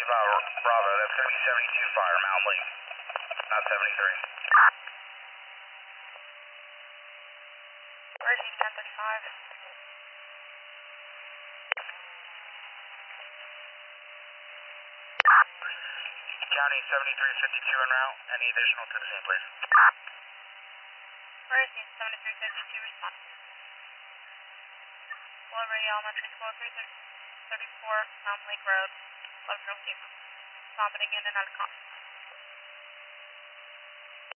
Bravo, that's going to be 72 fire, Mount Lake, not 73. Where's East 1035? County 7352 en route. Any additional to the scene, please? Where is East 7352 respond? Hello, Radio Elementary School 334 Mount Lake Road, Lovegrove, Lima. Vomiting in and out of consciousness.